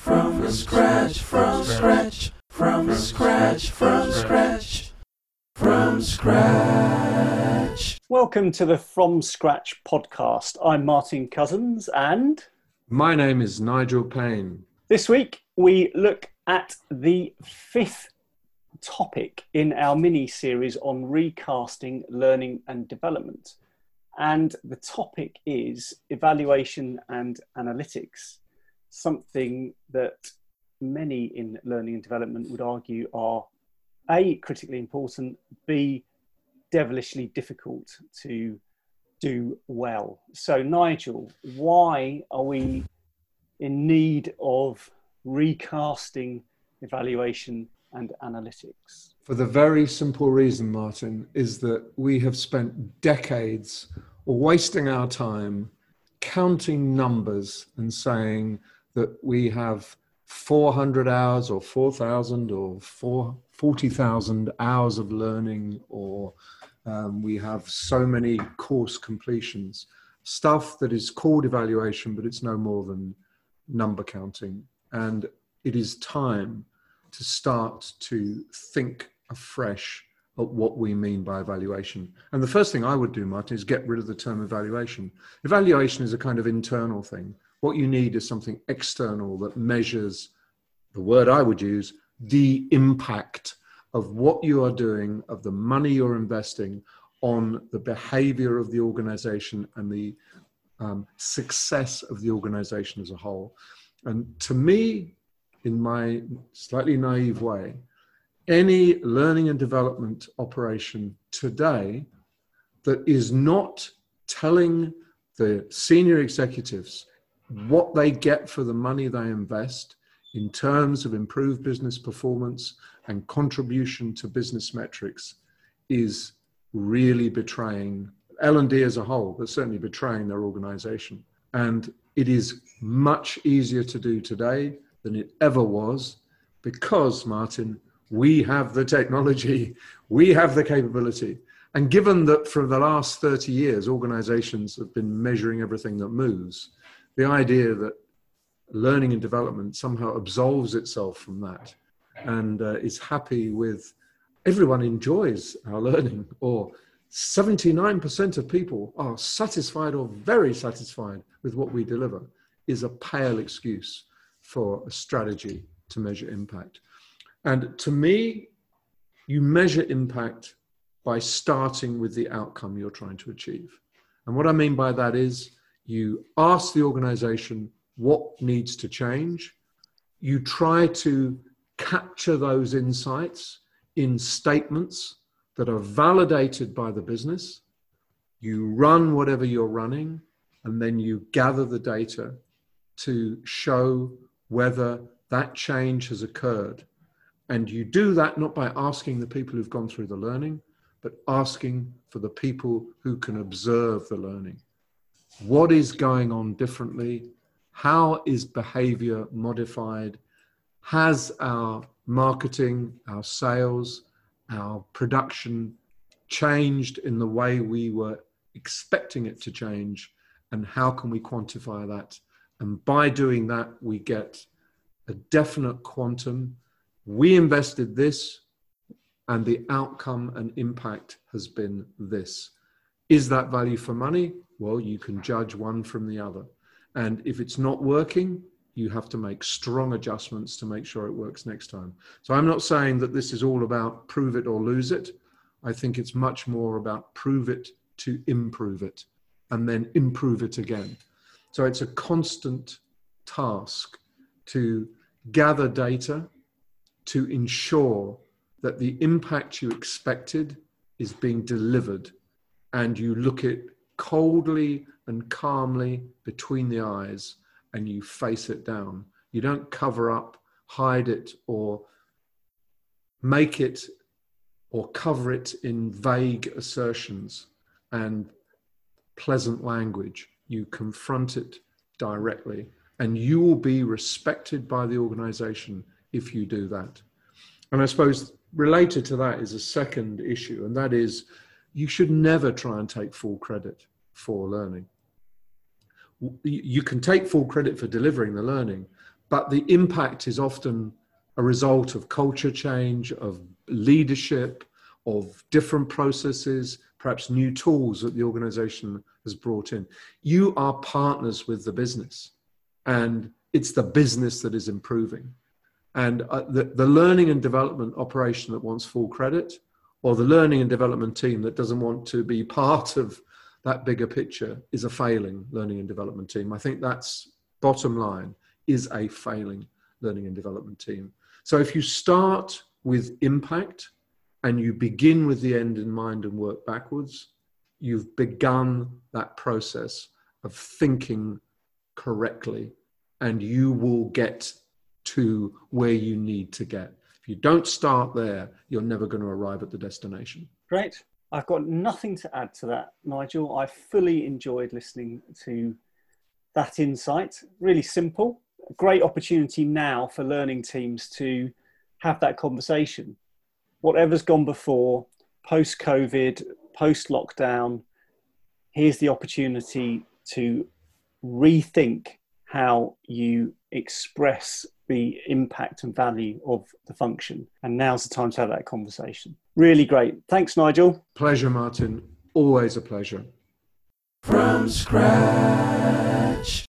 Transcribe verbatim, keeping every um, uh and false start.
From scratch, from scratch, from scratch, from scratch, from scratch. Welcome to the From Scratch podcast. I'm Martin Cousins, and my name is Nigel Payne. This week we look at the fifth topic in our mini-series on recasting learning and development. And the topic is evaluation and analytics, something that many in learning and development would argue are A, critically important, B, devilishly difficult to do well. So Nigel, why are we in need of recasting evaluation and analytics? For the very simple reason, Martin, is that we have spent decades wasting our time counting numbers and saying that we have four hundred hours or four thousand or forty thousand hours of learning, or um, we have so many course completions, stuff that is called evaluation, but it's no more than number counting. And it is time to start to think afresh at what we mean by evaluation. And the first thing I would do, Martin, is get rid of the term evaluation. Evaluation is a kind of internal thing. What you need is something external that measures, the word I would use, the impact of what you are doing, of the money you're investing on the behavior of the organization and the um, success of the organization as a whole. And to me, in my slightly naive way, any learning and development operation today that is not telling the senior executives what they get for the money they invest in terms of improved business performance and contribution to business metrics is really betraying L and D as a whole, but certainly betraying their organization. And it is much easier to do today than it ever was because, Martin, we have the technology, we have the capability. And given that for the last thirty years, organizations have been measuring everything that moves, the idea that learning and development somehow absolves itself from that and uh, is happy with, everyone enjoys our learning, or seventy-nine percent of people are satisfied or very satisfied with what we deliver, is a pale excuse for a strategy to measure impact. And to me, you measure impact by starting with the outcome you're trying to achieve. And what I mean by that is you ask the organization what needs to change. You try to capture those insights in statements that are validated by the business. You run whatever you're running, and then you gather the data to show whether that change has occurred. And you do that not by asking the people who've gone through the learning, but asking for the people who can observe the learning. What is going on differently? How is behavior modified? Has our marketing, our sales, our production changed in the way we were expecting it to change? And how can we quantify that? And by doing that, we get a definite quantum. We invested this, and the outcome and impact has been this. Is that value for money? Well, you can judge one from the other. And if it's not working, you have to make strong adjustments to make sure it works next time. So I'm not saying that this is all about prove it or lose it. I think it's much more about prove it to improve it, and then improve it again. So it's a constant task to gather data to ensure that the impact you expected is being delivered, and you look it coldly and calmly between the eyes and you face it down. You don't cover up, hide it, or make it or cover it in vague assertions and pleasant language. You confront it directly, and you will be respected by the organization if you do that. And I suppose related to that is a second issue, and that is you should never try and take full credit for learning. You can take full credit for delivering the learning, but the impact is often a result of culture change, of leadership, of different processes, perhaps new tools that the organization has brought in. You are partners with the business, and it's the business that is improving. And uh, the, the learning and development operation that wants full credit, or the learning and development team that doesn't want to be part of that bigger picture, is a failing learning and development team. I think that's bottom line, is a failing learning and development team. So if you start with impact and you begin with the end in mind and work backwards, you've begun that process of thinking correctly, and you will get to where you need to get. If you don't start there, you're never going to arrive at the destination. Great. I've got nothing to add to that, Nigel. I fully enjoyed listening to that insight. Really simple. A great opportunity now for learning teams to have that conversation. Whatever's gone before, post-COVID, post-lockdown, here's the opportunity to rethink how you express the impact and value of the function. And now's the time to have that conversation. Really great. Thanks, Nigel. Pleasure, Martin. Always a pleasure. From scratch.